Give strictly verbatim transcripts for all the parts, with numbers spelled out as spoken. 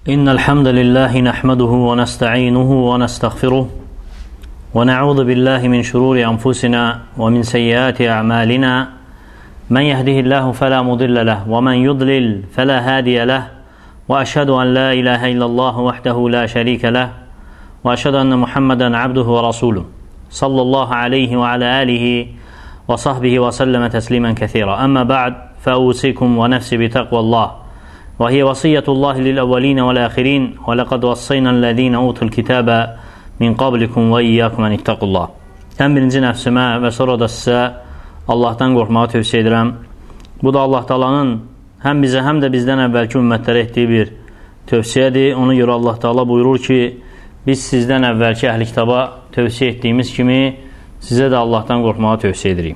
إن الحمد لله نحمده ونستعينه ونستغفره ونعوذ بالله من شرور أنفسنا ومن سيئات أعمالنا من يهده الله فلا مضل له ومن يضلل فلا هادي له وأشهد أن لا إله إلا الله وحده لا شريك له وأشهد أن محمدا عبده ورسوله صلى الله عليه وعلى آله وصحبه وسلم تسليما كثيرا. أما بعد فأوصيكم ونفسي بتقوى الله وهي وصية الله للأولين والآخرين ولقد وصينا الذين أوتوا الكتاب min qablikum və iyyəkum ən ittaqullah. Ən birinci nəfsimə və sonra da sizə Allahdan qorxmağı tövsiyə edirəm. Bu da Allah Taala'nın həm bizə, həm də bizdən əvvəlki ümmətlərə etdiyi bir tövsiyədir. Ona görə Allah Taala buyurur ki, biz sizdən əvvəlki əhl-i kitaba tövsiyə etdiyimiz kimi sizə də Allahdan qorxmağı tövsiyə edirik.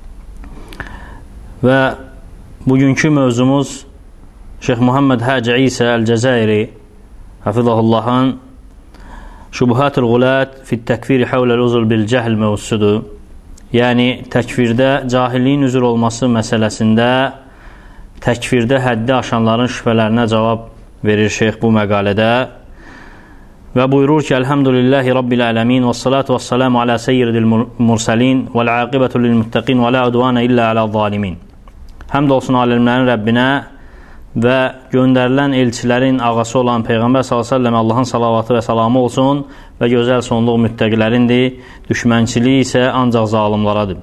Və bugünkü mövzumuz Şeyx Muhammed Hacı İsa Əl-Cəzairi Hafizahullahın Şubuhatul Gulət fit-təkfiri havləl uzul bil-cəhl mövzusudur. Yəni, təkfirdə cahilliyin üzr olması məsələsində təkfirdə həddi aşanların şübhələrinə cavab verir şeyx bu məqalədə və buyurur ki, Elhamdülillahi Rabbil ələmin və salatu və salamu alə seyyidil mursəlin və l-aqibətu lil-müttəqin və la udvana illə alə-zalimin. Həmd olsun alimlərin Rəbbinə və göndərilən elçilərin ağası olan Peyğəmbər sallallahu əleyhi və səlləm Allahın salavatı və salamı olsun və gözəl sonluq müttəqilərindir, düşmənçiliyi isə ancaq zalimlaradır.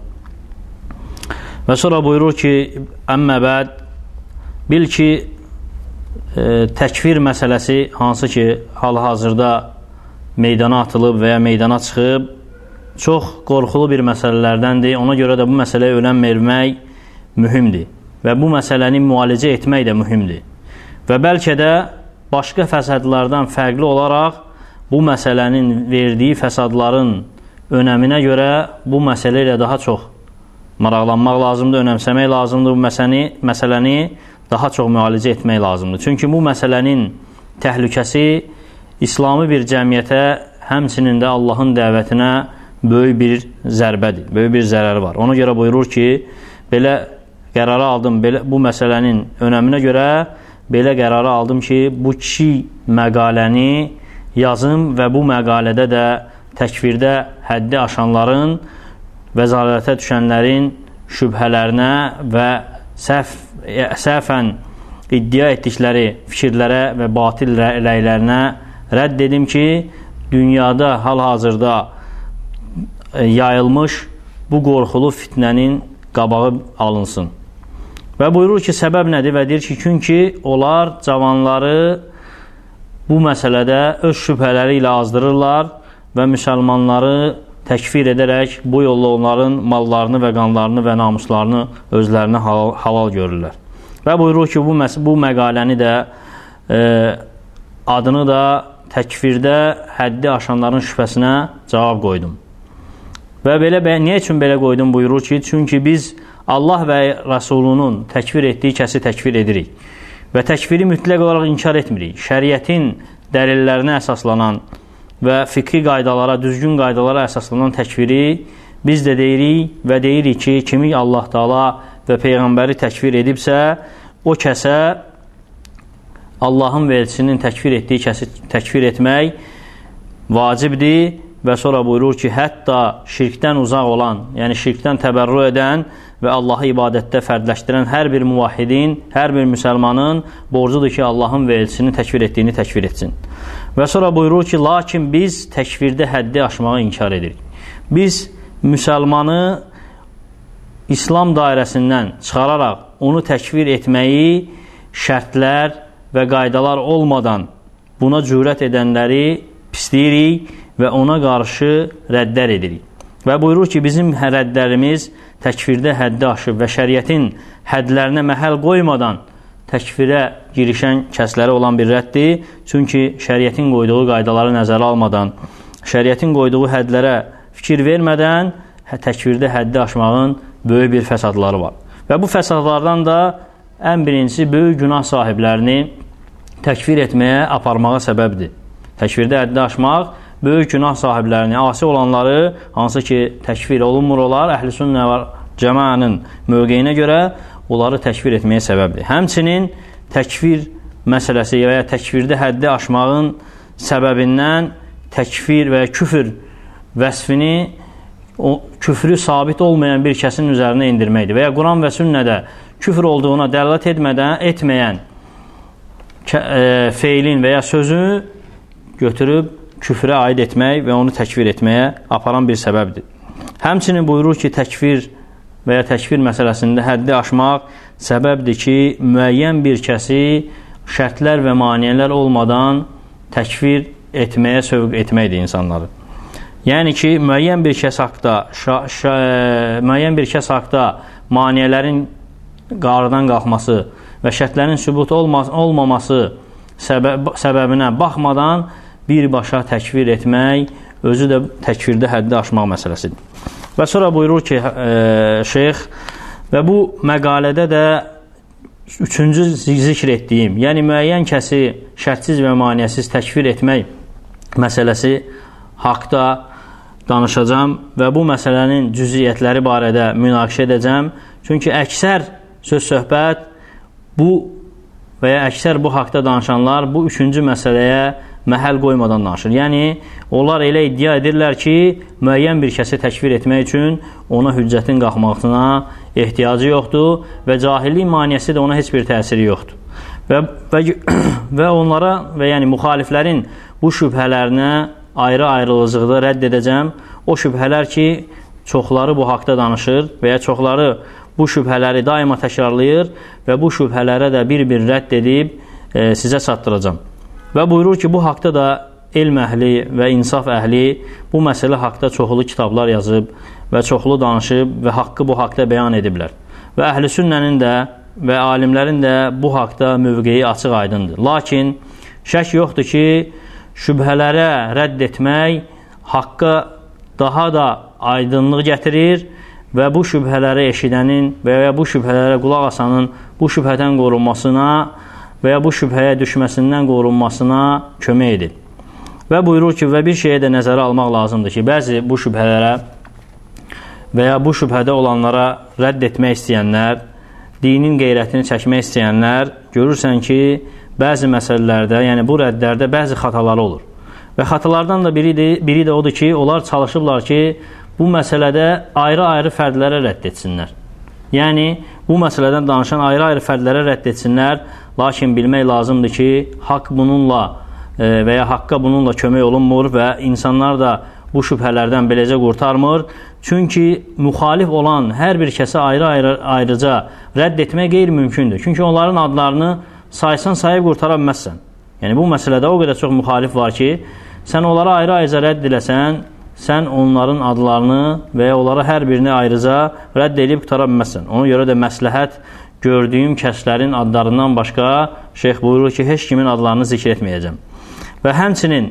Və sonra buyurur ki, əmmə bəd, bil ki, e, təkfir məsələsi hansı ki, hal-hazırda meydana atılıb və ya meydana çıxıb, çox qorxulu bir məsələlərdəndir. Ona görə də bu məsələyə önəm vermək mühümdir. Və bu məsələni müalicə etmək də mühümdir. Və bəlkə də başqa fəsadlardan fərqli olaraq bu məsələnin verdiyi fəsadların önəminə görə bu məsələ ilə daha çox maraqlanmaq lazımdır, önəmsəmək lazımdır, bu məsələni, məsələni daha çox müalicə etmək lazımdır. Çünki bu məsələnin təhlükəsi İslami bir cəmiyyətə, həmçinin də Allahın dəvətinə böyük bir zərbədir, böyük bir zərər var. Ona görə buyurur ki, belə qərarı aldım, belə, bu məsələnin önəminə görə belə qərarı aldım ki, bu iki məqaləni yazım və bu məqalədə də təkfirdə həddi aşanların və zəlalətə düşənlərin şübhələrinə və səhv, səhvən iddia etdikləri fikirlərə və batil rəylərinə rədd edim ki, dünyada hal-hazırda yayılmış bu qorxulu fitnənin qabağı alınsın. Və buyurur ki, səbəb nədir? Və deyir ki, çünki onlar cavanları bu məsələdə öz şübhələri ilə azdırırlar və müsəlmanları təkfir edərək bu yolla onların mallarını və qanlarını və namuslarını özlərinə halal, halal görürlər. Və buyurur ki, bu, bu məqaləni də e, adını da təkfirdə həddi aşanların şübhəsinə cavab qoydum. Və belə, niyə üçün belə qoydum buyurur ki, çünki biz Allah və Rəsulunun təkfir etdiyi kəsi təkfir edirik və təkfiri mütləq olaraq inkar etmirik. Şəriətin dəlillərinə əsaslanan və fiqhi qaydalara, düzgün qaydalara əsaslanan təkfiri biz də deyirik və deyirik ki, kimi Allah Taala və Peyğəmbəri təkfir edibsə, o kəsə Allahın və elçisinin təkfir etdiyi kəsi təkfir etmək vacibdir. Və sonra buyurur ki, hətta şirkdən uzaq olan, yəni şirkdən təbərrü edən və Allahı ibadətdə fərdləşdirən hər bir muvahhidin, hər bir müsəlmanın borcudur ki, Allahın və elçisinin təkfir etdiyini təkfir etsin. Və sonra buyurur ki, lakin biz təkfirdə həddi aşmağı inkar edirik. Biz müsəlmanı İslam dairəsindən çıxararaq onu təkfir etməyi şərtlər və qaydalar olmadan buna cürət edənləri pisləyirik və ona qarşı rəddər edirik. Və buyurur ki, bizim rəddlərimiz təkfirdə həddi aşıb və şəriətin hədlərinə məhəl qoymadan təkfirə girişən kəslərə olan bir rəddir. Çünki şəriətin qoyduğu qaydaları nəzərə almadan, şəriətin qoyduğu hədlərə fikir vermədən təkfirdə həddi aşmağın böyük bir fəsadları var. Və bu fəsadlardan da ən birincisi böyük günah sahiblərini təkfir etməyə aparmağa səbəbdir. Təkfirdə həddi aşmaq böyük günah sahiblərini, asi olanları, hansı ki təkfir olunmur olar, əhl-i sünnə və cəmaənin mövqeyinə görə onları təkfir etməyə səbəbdir. Həmçinin təkfir məsələsi və ya təkfirdə həddi aşmağın səbəbindən təkfir və ya küfür vəsfini o küfrü sabit olmayan bir kəsin üzərinə indirməkdir. Və ya Quran və sünnədə küfr olduğuna dəlalət etmədən, etməyən e, feilin və ya sözü götürüb küfrə aid etmək və onu təkfir etməyə aparan bir səbəbdir. Həmçinin buyurur ki, təkfir və ya təkfir məsələsində həddi aşmaq səbəbdir ki, müəyyən bir kəsi şərtlər və maniyələr olmadan təkfir etməyə sövq etməkdir insanları. Yəni ki, müəyyən bir kəs haqda şa, şa, müəyyən bir kəs haqda maniyələrin qarıdan qalxması və şərtlərin sübut olma, olmaması səbəb, səbəbinə baxmadan birbaşa təkfir etmək özü də təkfirdə həddi aşmaq məsələsidir. Və sonra buyurur ki, e, şeyx, və bu məqalədə də üçüncü zikr etdiyim, yəni müəyyən kəsi şərtsiz və maniyəsiz təkfir etmək məsələsi haqda danışacağım və bu məsələnin cüziyyətləri barədə münaqişə edəcəm. Çünki əksər söz-söhbət bu və ya əksər bu haqda danışanlar bu üçüncü məsələyə məhəl qoymadan danışır. Yəni, onlar elə iddia edirlər ki, müəyyən bir kəsi təkfir etmək üçün ona hüccətin qalxmasına ehtiyacı yoxdur və cahillik maniyəsi də ona heç bir təsiri yoxdur. Və, və, və onlara və yəni müxaliflərin bu şübhələrinə ayrı-ayrılıcıqda rədd edəcəm. O şübhələr ki, çoxları bu haqda danışır və ya çoxları bu şübhələri daima təkrarlayır və bu şübhələrə də bir-bir rədd edib e, sizə çatdıracam. Və buyurur ki, bu haqda da elm əhli və insaf əhli bu məsələ haqda çoxlu kitablar yazıb və çoxlu danışıb və haqqı bu haqda bəyan ediblər. Və əhl-i sünnənin də və alimlərin də bu haqda mövqeyi açıq aydındır. Lakin şək yoxdur ki, şübhələrə rədd etmək haqqa daha da aydınlıq gətirir və bu şübhələri eşidənin və ya bu şübhələrə qulaq asanın bu şübhədən qorunmasına və ya bu şübhəyə düşməsindən qorunmasına kömək edir. Və buyurur ki, və bir şeyə də nəzərə almaq lazımdır ki, bəzi bu şübhələrə və ya bu şübhədə olanlara rədd etmək istəyənlər, dinin qeyrətini çəkmək istəyənlər, görürsən ki, bəzi məsələlərdə, yəni bu rəddlərdə bəzi xataları olur. Və xatalardan da biri də, biri də odur ki, onlar çalışıblar ki, bu məsələdə ayrı-ayrı fərdlərə rədd etsinlər. Yəni, bu məsələdən danışan ayrı-ayrı fərdlərə rədd etsinlər, lakin bilmək lazımdır ki, haqq bununla e, və ya haqqa bununla kömək olunmur və insanlar da bu şübhələrdən beləcə qurtarmır. Çünki müxalif olan hər bir kəsə ayrı-ayrı ayrıca rədd etmək qeyri-mümkündür. Çünki onların adlarını saysan sayıb qurtara bilməzsən. Yəni, bu məsələdə o qədər çox müxalif var ki, sən onlara ayrı-ayrıca rədd eləsən, sən onların adlarını və ya onlara hər birini ayrıca rədd edib qutara bilməzsən. Ona görə də məsləhət gördüyüm kəslərin adlarından başqa şeyx buyurur ki, heç kimin adlarını zikr etməyəcəm. Və həmçinin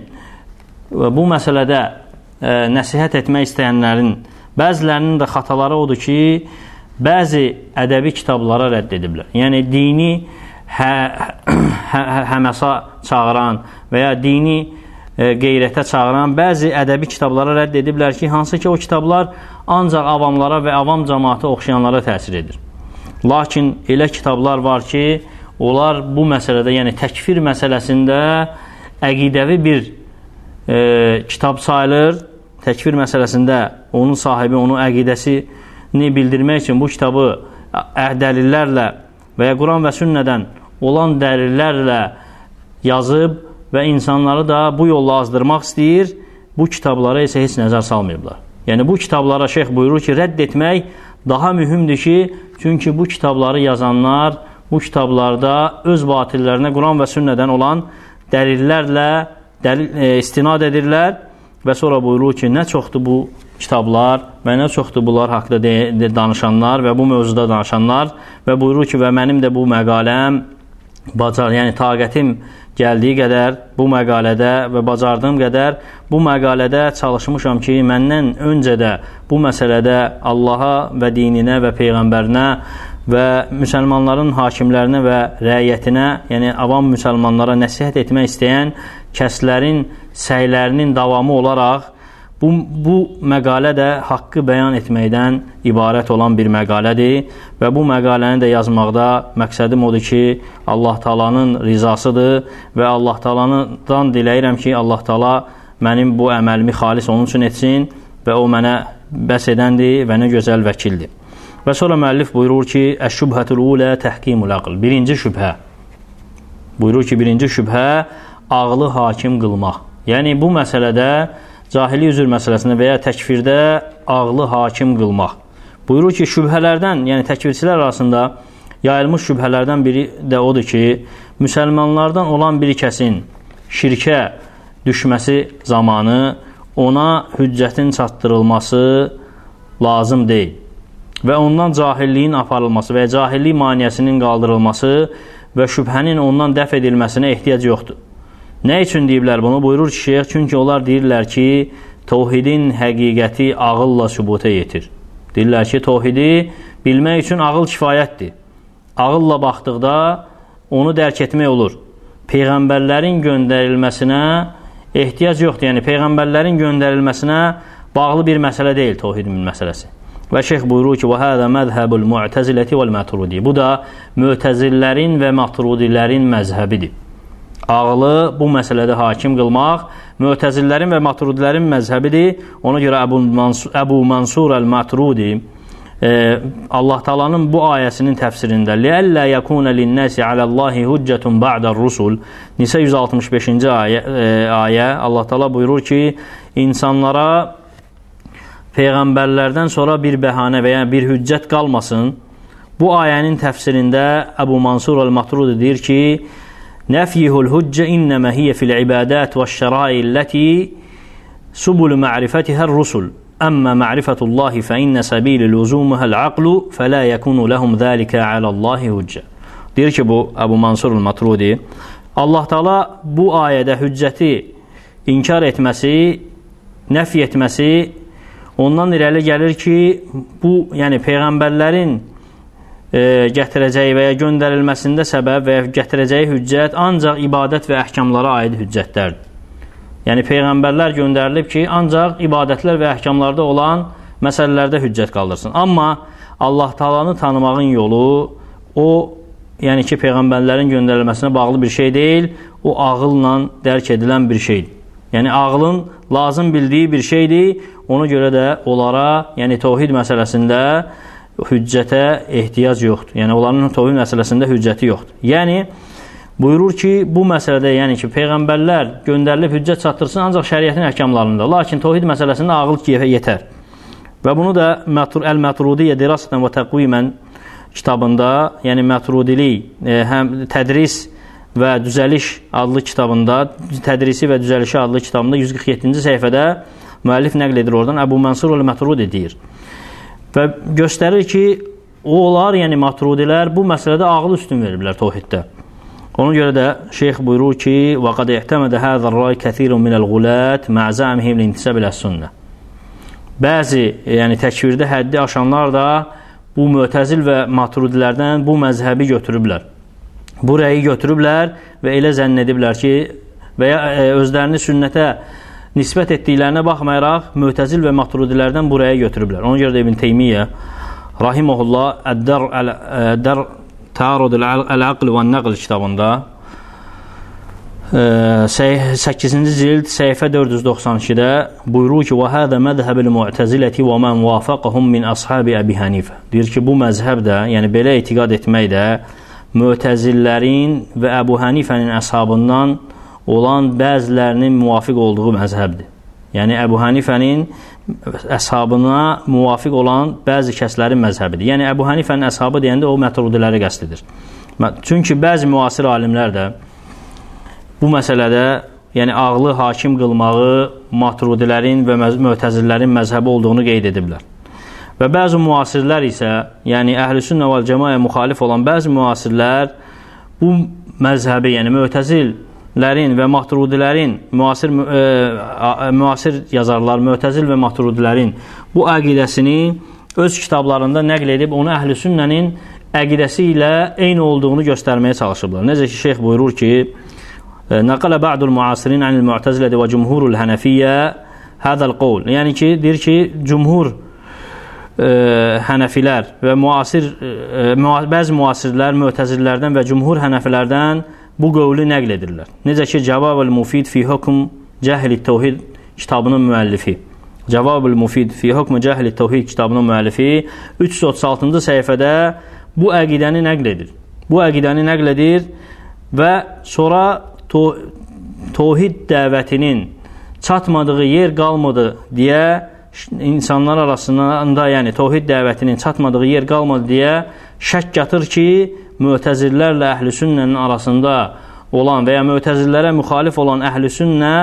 bu məsələdə e, nəsihət etmək istəyənlərin bəzilərinin də xataları odur ki, bəzi ədəbi kitablara rədd ediblər. Yəni, dini hə, hə, həməsa çağıran və ya dini e, qeyrətə çağıran bəzi ədəbi kitablara rədd ediblər ki, hansı ki, o kitablar ancaq avamlara və avam cəmaata oxşayanlara təsir edir. Lakin elə kitablar var ki, onlar bu məsələdə, yəni təkfir məsələsində əqidəvi bir e, kitab sayılır. Təkfir məsələsində onun sahibi, onun əqidəsini bildirmək üçün bu kitabı dəlillərlə və ya Quran və sünnədən olan dəlillərlə yazıb və insanları da bu yolla azdırmaq istəyir. Bu kitablara isə heç nəzər salmayıblar. Yəni, bu kitablara şeyx buyurur ki, rədd etmək daha mühümdür ki, çünki bu kitabları yazanlar bu kitablarda öz batillərinə Quran və sünnədən olan dəlillərlə dəlil, e, istinad edirlər və sonra buyurur ki, nə çoxdur bu kitablar və nə çoxdur bunlar haqda de, de danışanlar və bu mövzuda danışanlar və buyurur ki, və mənim də bu məqaləm bacar, yəni taqətim gəldiyi qədər bu məqalədə və bacardığım qədər bu məqalədə çalışmışam ki, məndən öncə də bu məsələdə Allaha və dininə və Peyğəmbərinə və müsəlmanların hakimlərinə və rəiyyətinə, yəni avam müsəlmanlara nəsihət etmək istəyən kəslərin səylərinin davamı olaraq Bu, bu məqalə də haqqı bəyan etməkdən ibarət olan bir məqalədir və bu məqaləni də yazmaqda məqsədim odur ki, Allah Taala'nın rizasıdır və Allah Taala'dan diləyirəm ki, Allah Taala mənim bu əməlimi xalis onun üçün etsin və o mənə bəs edəndir və nə gözəl vəkildir. Və sonra müəllif buyurur ki, Əş-şübhətul ulə təhkimul aql. Birinci şübhə. Buyurur ki, birinci şübhə ağlı hakim qılmaq. Yəni bu məsələdə cahili üzr məsələsində və ya təkfirdə ağlı hakim qılmaq. Buyurur ki, şübhələrdən, yəni təkfirçilər arasında yayılmış şübhələrdən biri də odur ki, müsəlmanlardan olan bir kəsin şirkə düşməsi zamanı ona hüccətin çatdırılması lazım deyil və ondan cahilliyin aparılması və cahillik maniəsinin qaldırılması və şübhənin ondan dəf edilməsinə ehtiyac yoxdur. Nə üçün deyiblər bunu? Buyurur ki, şeyh, çünki onlar deyirlər ki, təvhidin həqiqəti ağılla sübuta yetir. Deyirlər ki, təvhidi bilmək üçün ağıl kifayətdir. Ağılla baxdıqda onu dərk etmək olur. Peyğəmbərlərin göndərilməsinə ehtiyac yoxdur. Yəni, Peyğəmbərlərin göndərilməsinə bağlı bir məsələ deyil təvhidin məsələsi. Və şeyh buyurur ki, وَهَذَا مَذْهَبُ الْمُعْتَزِلَةِ وَالْمَاتُرُودِيَ. Bu da mütəzillərin və maturudilərin məzhəbidir. Ağlı bu məsələdə hakim qılmaq mütəzillərin və maturudilərin məzhəbidir. Ona görə Əbu Mansur, Əbu Mansur el-Maturudi e, Allah Taala'nın bu ayəsinin təfsirində لِأَلَّا يَكُونَ لِلنَّاسِ عَلَى اللّٰهِ هُجَّةٌ بَعْدَ الرُّسُلِ Nisa yüz altmış beşinci ayə, e, ayə Allah Taala buyurur ki, insanlara peyğəmbərlərdən sonra bir bəhanə və ya bir hüccət qalmasın. Bu ayənin təfsirində Əbu Mansur el-Maturudi deyir ki, نفيه الهجة إنما هي في العبادات والشرائع التي سبل معرفتها الرسل أما معرفة الله فإن سبيل لزومها العقل فلا يكون لهم ذلك على الله hüccə. Deyir ki, bu Əbu Mansur el-Maturidi Allah Taala bu ayədə hüccəti inkar etməsi, nəfi etməsi ondan irəli gəlir ki, bu yəni peyğəmbərlərin E, gətirəcəyi və ya göndərilməsində səbəb və ya gətirəcəyi hüccət ancaq ibadət və əhkamlara aid hüccətlərdir. Yəni, Peyğəmbərlər göndərilib ki, ancaq ibadətlər və əhkamlarda olan məsələlərdə hüccət qaldırsın. Amma Allah Taala'nı tanımağın yolu o, yəni ki, Peyğəmbərlərin göndərilməsinə bağlı bir şey deyil, o ağılla dərk edilən bir şeydir. Yəni, ağlın lazım bildiyi bir şeydir, ona görə də onlara, yəni təvhid məsələsində hüccətə ehtiyac yoxdur. Yəni, onların təvhid məsələsində hüccəti yoxdur. Yəni, buyurur ki, bu məsələdə, yəni ki, Peyğəmbərlər göndərilib hüccət çatdırsın ancaq şəriətin əhkamlarında. Lakin təvhid məsələsində ağıl yetər. Və bunu da Əl-Məturudiyyə Dirasətən və Təqvimən kitabında, yəni Məturudilik, e, həm tədris və düzəliş adlı kitabında, tədrisi və düzəlişi adlı kitabında yüz qırx yeddinci səhifədə müəllif nəql edir oradan, Əbu Mansur el-Maturudi deyir. Və göstərir ki, onlar, yəni maturudilər bu məsələdə ağıl üstün veriblər təvhiddə. Ona görə də şeyx buyurur ki, وَقَدْ اِعْتَمَدَ هَذَا الرَّيْ كَثِيرٌ مِنَ الْغُلَاتِ مَعْ زَعْمِهِمْ لِانْتِسَابِ إِلَى السُنَّةِ. Bəzi, yəni təkvirdə həddi aşanlar da bu mütəzil və maturidilərdən bu məzhəbi götürüblər. Bu rəyi götürüblər və elə zənn ediblər ki, və ya özlərini sünnətə nisbət etdiklərinə baxmayaraq mütəzil və maturidilərdən bu rəyi götürüblər. Ona görə də İbn Teymiyyə rahimehullah Əd-Dar Ta'arud el-Aql və Nəql kitabında səkkizinci cild səhifə dörd yüz doxsan ikidə buyurur ki, وَهَذَا مَذْهَبِ الْمُعْتَزِلَةِ وَمَنْ وَافَقَهُمْ مِنْ أَصْحَابِ أَبِي حَنِيفَةَ. Deyir ki, bu məzhəb də, yəni belə etiqad etmək də mütəzillərin və Əbu Hanifənin əshabından olan bəzilərinin müvafiq olduğu məzhəbdir. Yəni, Əbu Hanifənin əshabına müvafiq olan bəzi kəslərin məzhəbidir. Yəni, Əbu Hanifənin əshabı deyəndə o mətrudiləri qəsd edir. Çünki bəzi müasir alimlər də bu məsələdə, yəni ağlı hakim qılmağı matrudilərin və mütəzillərin məzhəbi olduğunu qeyd ediblər. Və bəzi müasirlər isə, yəni Əhl-i-Sünnə vəl-Cəmaəyə müxalif olan bəzi müasirlər bu məzhəbi, yəni mütəzil lərin və matrudilərin, müasir, e, müasir yazarlar, mütəzil və matrudilərin bu əqidəsini öz kitablarında nəql edib, onu Əhl-i Sünnənin əqidəsi ilə eyni olduğunu göstərməyə çalışıblar. Necə ki, şeyx buyurur ki, Nəqələ ba'dul muasirin anil mu'təzilədi və cumhurul hənəfiyyə Hədəl qovl. Yəni ki, deyir ki, cümhur e, hənəfilər və müasir, e, bəzi müasirlər, mötəzillərdən və cümhur hənəfilərdən bu qövlü nəql edirlər. Necə ki, Cavabul Mufid fi hukm Cəhli Təvhid kitabının müəllifi. Cavabul Mufid fi hukm Cəhli Təvhid kitabının müəllifi üç yüz otuz altıncı səhifədə bu əqidəni nəql edir. Bu əqidəni nəql edir və sonra to Tohid dəvətinin çatmadığı yer qalmadı deyə insanlar arasında, yəni Tohid dəvətinin çatmadığı yer qalmadı deyə şək yatır ki, mötəzillərlə əhl-i-sünnənin arasında olan və ya mötəzillərə müxalif olan əhl-i-sünnə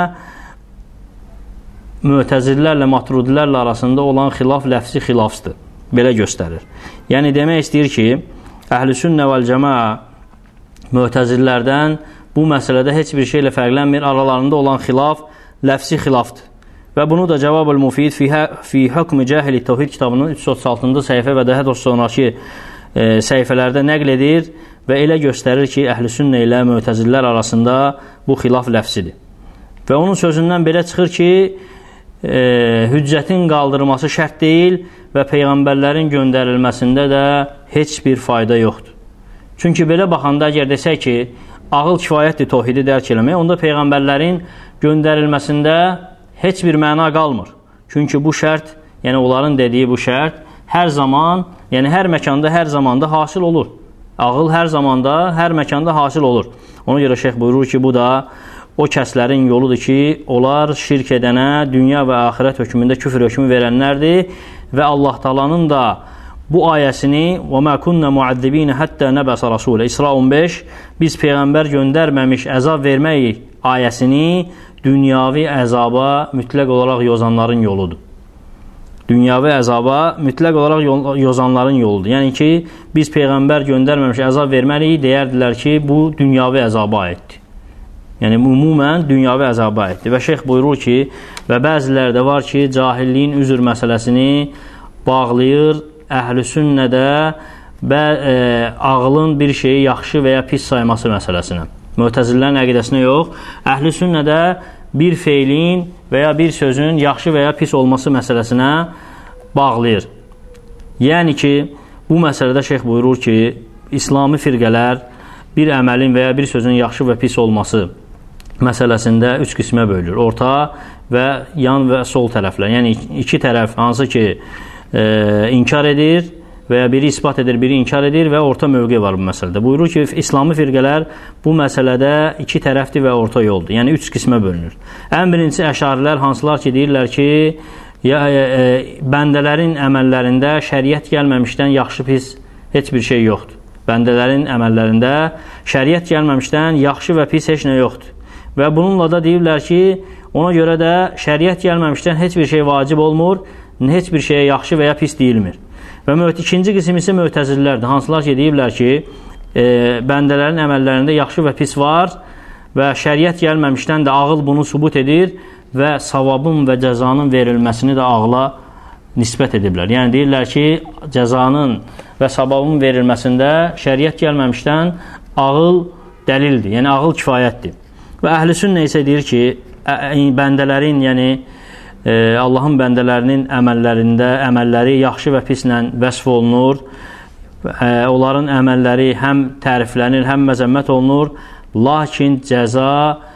mötəzillərlə, maturidilərlə arasında olan xilaf ləfsi xilafsdır. Belə göstərir. Yəni demək istəyir ki, əhl-i-sünnə vəl-cəmaa mötəzillərdən bu məsələdə heç bir şeylə fərqlənmir, aralarında olan xilaf ləfsi xilafdır. Və bunu da Cavabul Mufid fi, fi hukm Cəhli Təvhid kitabının üç yüz otuz altıncı səhifə və daha doğrusu sonraki e, səhifələrdə nəql edir və elə göstərir ki, əhl-i-sünnə ilə mötəzillər arasında bu xilaf ləfsidir. Və onun sözündən belə çıxır ki, e, hüccətin qaldırılması şərt deyil və peyğəmbərlərin göndərilməsində də heç bir fayda yoxdur. Çünki belə baxanda əgər desək ki, ağıl kifayətdir tohidi dərk eləmək, onda peyğəmbərlərin göndərilməsində heç bir məna qalmır. Çünki bu şərt, yəni onların dediyi bu şərt hər zaman, yəni hər məkanda, hər zamanda hasil olur. Ağıl hər zamanda, hər məkanda hasil olur. Ona görə şeyx buyurur ki, bu da o kəslərin yoludur ki, onlar şirk edənə dünya və axirət hökmündə küfr hökmü verənlərdir və Allah Taala'nın da bu ayəsini وَمَا كُنَّ مُعَذِّبِينَ حَتَّى نَبَسَ رَسُولَ İsra on beş biz peyğəmbər göndərməmiş əzab vermək ayəsini dünyavi əzaba mütləq olaraq yozanların yoludur. Dünyavi əzaba mütləq olaraq yozanların yoludur. Yəni ki, biz peyğəmbər göndərməmiş əzab verməliyik, deyərdilər ki, bu dünyavi əzaba aiddir. Yəni, ümumən dünyavi əzaba aiddir. Və şeyx buyurur ki, və bəziləri də var ki, cahilliyin üzr məsələsini bağlayır əhl-i-sünnədə və e, ağlın bir şeyi yaxşı və ya pis sayması məsələsinə. Mötəzillərin əqidəsinə yox, əhl-i-sünnədə bir feilin və ya bir sözün yaxşı və ya pis olması məsələsinə bağlayır. Yəni ki, bu məsələdə şeyx buyurur ki, İslami firqələr bir əməlin və ya bir sözün yaxşı və pis olması məsələsində üç qismə bölünür. Orta və yan və sol tərəflər. Yəni iki tərəf hansı ki, e, inkar edir və ya biri isbat edir, biri inkar edir və orta mövqe var bu məsələdə. Buyurur ki, İslami firqələr bu məsələdə iki tərəfdir və orta yoldur. Yəni üç qismə bölünür. Ən birincisi əşarilər, hansılar ki, deyirlər ki, ya, e, e, bəndələrin əməllərində şəriət gəlməmişdən yaxşı pis heç bir şey yoxdur. Bəndələrin əməllərində şəriət gəlməmişdən yaxşı və pis heç nə yoxdur. Və bununla da deyirlər ki, ona görə də şəriət gəlməmişdən heç bir şey vacib olmur, heç bir şeyə yaxşı və ya pis deyilmir. Və ikinci qism isə mötəzillərdir. Hansılar ki, deyirlər ki, e, bəndələrin əməllərində yaxşı və pis var və şəriət gəlməmişdən də ağıl bunu sübut edir və savabın və cəzanın verilməsini də ağla nisbət ediblər. Yəni deyirlər ki, cəzanın və savabın verilməsində şəriət gəlməmişdən ağıl dəlildir, yəni ağıl kifayətdir. Və əhl-i-sünnə isə deyir ki, bəndələrin, yəni e, Allahın bəndələrinin əməllərində əməlləri yaxşı və pislə vəsf olunur. E, onların əməlləri həm təriflənir, həm məzəmmət olunur. Lakin cəza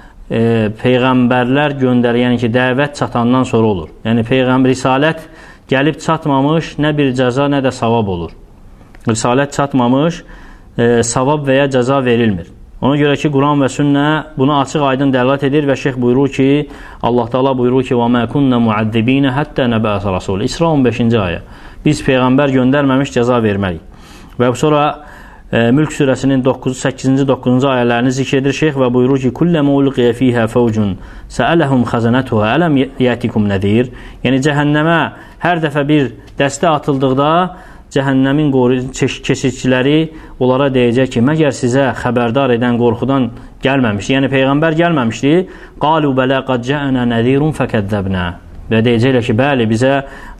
e, peyğəmbərlər göndərir, yəni ki, dəvət çatandan sonra olur. Yəni peyğəmbər risalət gəlib çatmamış nə bir cəza, nə də savab olur. Risalət çatmamış e, savab və ya cəza verilmir. Ona görə ki, Quran və sünnə buna açıq aydın dəlalət edir və şeyx buyurur ki, Allah Taala buyurur ki, وَمَا كُنَّ مُعَذِّبِينَ حَتَّى نَبَعَثَ رَسُولَ İsra on beşinci ayə. Biz peyğəmbər göndərməmiş cəza verməliyik. Və sonra e, Mülk surəsinin səkkizinci doqquzuncu ayələrini zikr edir şeyx və buyurur ki, كُلَّمَا أُلْقِيَ فِيهَا فَوْجٌ سَأَلَهُمْ خَزَنَتُهَا أَلَمْ يَأْتِكُمْ نَذِيرٌ Yəni cəhənnəmə hər dəfə bir dəstə atıldıqda cəhənnəmin keşikçiləri onlara deyəcək ki, məgər sizə xəbərdar edən qorxudan gəlməmişdi, yəni Peyğəmbər gəlməmişdi. قَالُوا بَلَا قَدْ جَأَنَا نَذِيرٌ فَكَذَّبْنَا Və deyəcəklər ki, bəli, bizə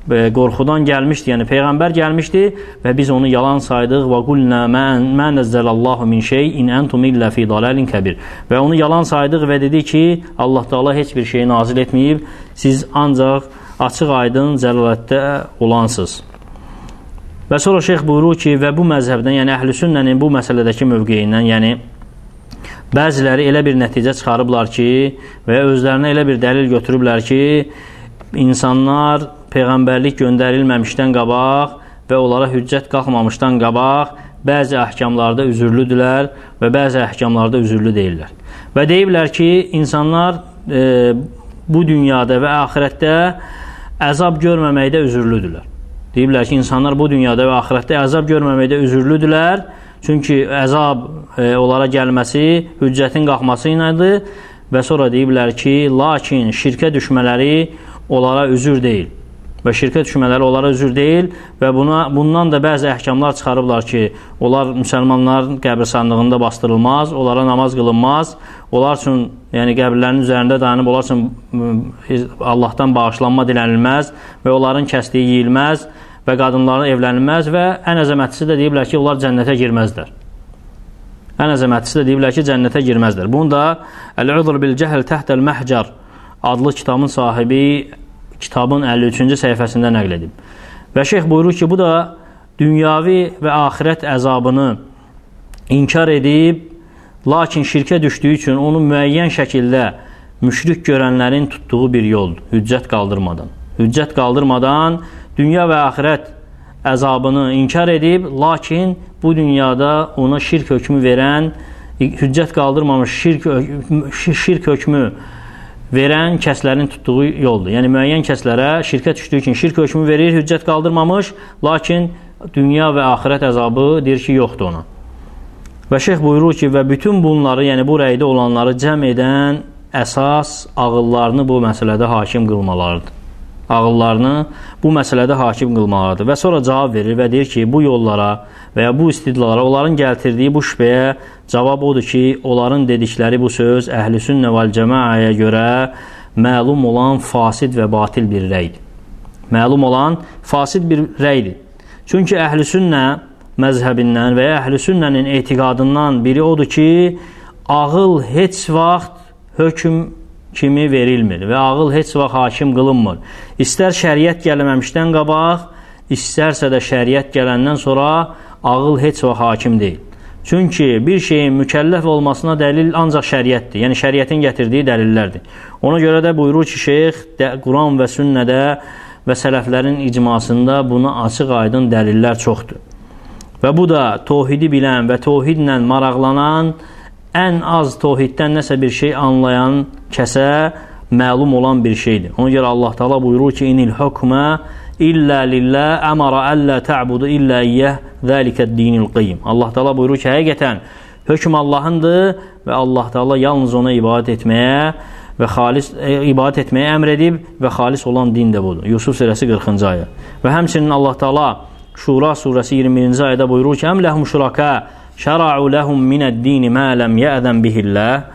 qorxudan gəlmişdi, yəni Peyğəmbər gəlmişdi və biz onu yalan saydıq və qulnə mə nəzzəlallahu min şey in entum illə fi dalalin kəbir və onu yalan saydıq və dedi ki, Allah Teala heç bir şeyi nazil etməyib, siz ancaq açıq aydın zəlalətdə olansınız. Və sonra şeyx buyurur ki, və bu məzhəbdən, yəni əhl-i sünnənin bu məsələdəki mövqeyindən, yəni bəziləri elə bir nəticə çıxarıblar ki, və özlərinə elə bir dəlil götürüblər ki, insanlar Peyğəmbərlik göndərilməmişdən qabaq və onlara hüccət qalxmamışdan qabaq bəzi əhkamlarda üzürlüdülər və bəzi əhkamlarda üzürlü deyirlər. Və deyiblər ki, insanlar e, bu dünyada və axirətdə əzab görməməkdə üzürlüdülər. Deyiblər ki, insanlar bu dünyada və axirətdə əzab görməməkdə üzürlüdülər. Çünki əzab e, onlara gəlməsi hüccətin qalxması ilədir və sonra deyiblər ki, lakin şirkə düşmələri onlara üzür deyil. Və şirkə düşmələri onlara üzür deyil və buna, bundan da bəzi əhkamlar çıxarıblar ki, onlar müsəlmanların qəbirstanlığında bastırılmaz, onlara namaz qılınmaz, onlar üçün, yəni qəbirlərin üzərində dayanıb, onlar üçün Allahdan bağışlanma dilənilməz və onların kəsdiyi yeyilməz və qadınların evlənilməz və ən əzəmətlisi də deyiblər ki, onlar cənnətə girməzlər. Ən əzəmətlisi də deyiblər ki, cənnətə girməzlər. Bunu da Əl-Udr bil-Cəhl Təhtəl Məhcar adlı kitabın sahibi kitabın əlli üçüncü səhifəsində nəql edib. Və şeyx buyurur ki, bu da dünyavi və axirət əzabını inkar edib, lakin şirkə düşdüyü üçün onu müəyyən şəkildə müşrik görənlərin tutduğu bir yoldur, hüccət qaldırmadan. Hüccət qaldırmadan dünya və axirət əzabını inkar edib, lakin bu dünyada ona şirk hökmü verən, hüccət qaldırmamış şirk, şirk hökmü verən kəslərin tutduğu yoldur. Yəni, müəyyən kəslərə şirkə düşdüyü üçün şirk hökmü verir, hüccət qaldırmamış, lakin dünya və axirət əzabı deyir ki, yoxdur ona. Və şeyx buyurur ki, və bütün bunları, yəni bu rəydə olanları cəm edən əsas ağıllarını bu məsələdə hakim qılmalarıdır. Ağıllarını bu məsələdə hakim qılmalarıdır. Və sonra cavab verir və deyir ki, bu yollara və ya bu istidlara, onların gəltirdiyi bu şübhəyə cavab odur ki, onların dedikləri bu söz əhl-i sünnə vəl-cəmaəyə görə məlum olan fasid və batil bir rəydir. Məlum olan fasid bir rəydir. Çünki əhl-i sünnə məzhəbindən və ya əhl-i sünnənin etiqadından biri odur ki, ağıl heç vaxt hökm kimi verilmir və ağıl heç vaxt hakim qılınmır. İstər şəriət gəlməmişdən qabaq, istərsə də şəriət gələndən sonra ağıl heç vaxt hakim deyil. Çünki bir şeyin mükəlləf olmasına dəlil ancaq şəriətdir. Yəni şəriətin gətirdiyi dəlillərdir. Ona görə də buyurur ki, şeyx Quran və sünnədə və sələflərin icmasında buna açıq aydın dəlillər çoxdur. Və bu da tohidi bilən və tohidlə maraqlanan, ən az tohiddən nəsə bir şey anlayan kəsə məlum olan bir şeydir. Ona görə Allah Teala buyurur ki, inil hukmə illə lillə əmara əllə tə'budu illə iyyəh zəlikəd dinil qeyyim. Allah Teala buyurur ki, həqiqətən hökm Allahındır və Allah Teala yalnız ona ibadət etməyə və xalis e, ibadət etməyə əmr edib və xalis olan din də budur. Yusuf surəsi qırxıncı ayə. Və həmçinin Allah Teala Şura surəsi iyirmi birinci ayədə buyurur ki, əm ləhum şuraka şəra'u ləhum minəd-dini mə ləm yə'zən bihilləh.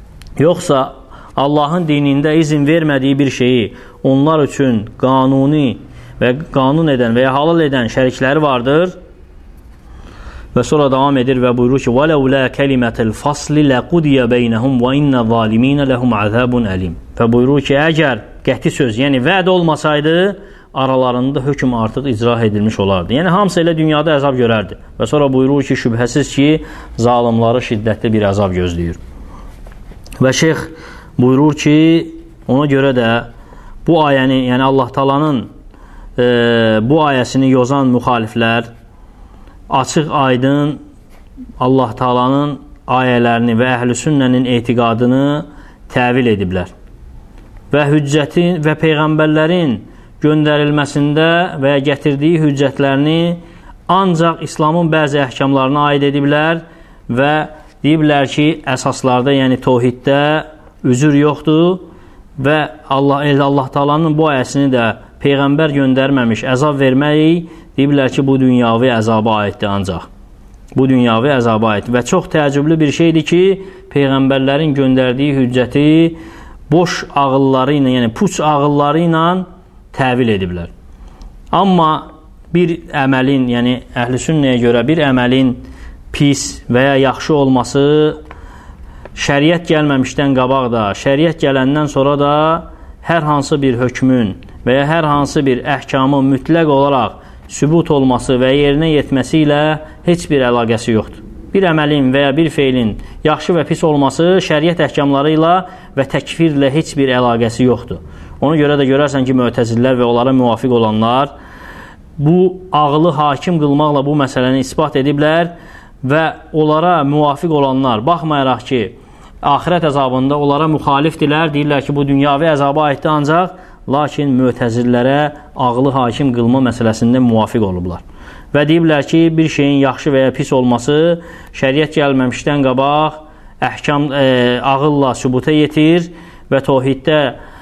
Yoxsa Allahın dinində izin vermədiyi bir şeyi onlar üçün qanuni və qanun edən və ya halal edən şərikləri vardır. Və sonra davam edir və buyurur ki, وَلَوْلَا كَلِمَةَ الْفَصْلِ لَقُدِيَ بَيْنَهُمْ وَإِنَّ الظَّالِمِينَ لَهُمْ عَذَابٌ أَلِيمٌ. Və buyurur ki, əgər qəti söz, yəni vəd olmasaydı, aralarında hökm artıq icra edilmiş olardı. Yəni, hamısı elə dünyada əzab görərdi. Və sonra buyurur ki, şübhəsiz ki, zalimları şiddətli bir əzab gözləyir. Və şeyx buyurur ki, ona görə də bu ayəni, yəni Allah Taala'nın e, bu ayəsini yozan müxaliflər açıq aydın Allah Taala'nın ayələrini və əhl-i sünnənin etiqadını təvil ediblər. Və hüccətin və peyğəmbərlərin göndərilməsində və ya gətirdiyi hüccətlərini ancaq İslamın bəzi əhkamlarına aid ediblər və deyiblər ki, əsaslarda, yəni tohiddə üzür yoxdur və Allah, Allah Taala'nın bu ayəsini də peyğəmbər göndərməmiş əzab vermək, deyiblər ki, bu dünyavi əzaba aiddir ancaq. Bu dünyavi əzaba aiddir və çox təəccüblü bir şeydir ki, peyğəmbərlərin göndərdiyi hüccəti boş ağılları ilə, yəni puç ağılları ilə təvil ediblər. Amma bir əməlin, yəni əhl-i sünnəyə görə bir əməlin pis və ya yaxşı olması şəriət gəlməmişdən qabaq da, şəriət gələndən sonra da hər hansı bir hökmün və ya hər hansı bir əhkamın mütləq olaraq sübut olması və yerinə yetməsi ilə heç bir əlaqəsi yoxdur. Bir əməlin və ya bir feilin yaxşı və pis olması şəriət əhkamları ilə və təkfirlə heç bir əlaqəsi yoxdur. Ona görə də görərsən ki, Mü'təzillər və onlara müvafiq olanlar bu ağlı hakim qılmaqla bu məsələni isbat ediblər və onlara müvafiq olanlar, baxmayaraq ki, axirət əzabında onlara müxalifdirlər, deyirlər ki, bu dünyavi əzaba aiddir ancaq, lakin Mü'təzillərə ağlı hakim qılma məsələsində müvafiq olublar. Və deyiblər ki, bir şeyin yaxşı və ya pis olması şəriət gəlməmişdən qabaq əhkam e, ağılla sübuta yetir və təvhiddə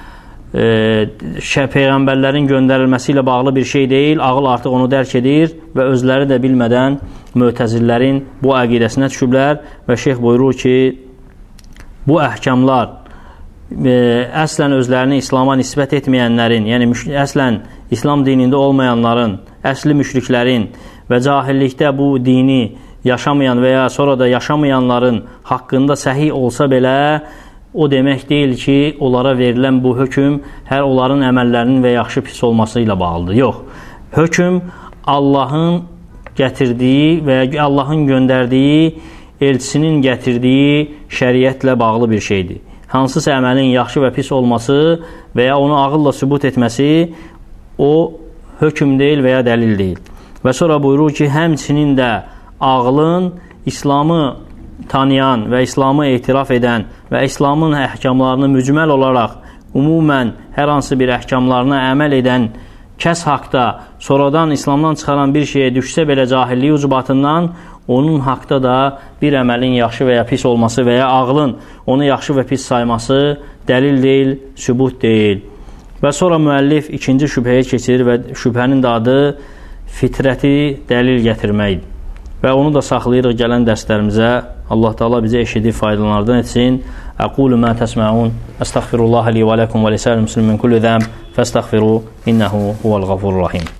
e, peyğəmbərlərin göndərilməsi ilə bağlı bir şey deyil, ağıl artıq onu dərk edir və özləri də bilmədən Mü'təzillərin bu əqidəsinə düşüblər və şeyx buyurur ki, bu əhkamlar e, əslən özlərini İslama nisbət etməyənlərin, yəni əslən İslam dinində olmayanların, əsli müşriklərin və cahillikdə bu dini yaşamayan və ya sonra da yaşamayanların haqqında səhih olsa belə, o demək deyil ki, onlara verilən bu hökm hər onların əməllərinin və yaxşı pis olması ilə bağlıdır. Yox, hökm Allahın gətirdiyi və ya Allahın göndərdiyi, elçisinin gətirdiyi şəriətlə bağlı bir şeydir. Hansısa əməlin yaxşı və pis olması və ya onu ağılla sübut etməsi o hökm deyil və ya dəlil deyil. Və sonra buyurur ki, həmçinin də ağlın İslamı tanıyan və İslamı etiraf edən və İslamın əhkamlarını mücməl olaraq umumən hər hansı bir əhkamlarına əməl edən kəs haqda sonradan İslamdan çıxaran bir şeyə düşsə belə cahilliyi ucubatından onun haqda da bir əməlin yaxşı və ya pis olması və ya ağlın onu yaxşı və pis sayması dəlil deyil, sübut deyil. Və sonra müəllif ikinci şübhəyə keçir və şübhənin də adı fitrəti dəlil gətirməkdir. Və onu da saxlayırıq gələn dərslərimizə. Allah Teala bizə eşidib faydalardan etsin. Aqulu ma təsməun. Əstəğfirullah li və ləkum və lisəl müslimin kulli zəm. Fəstəğfiru innəhu huvəl ğafurur rahim.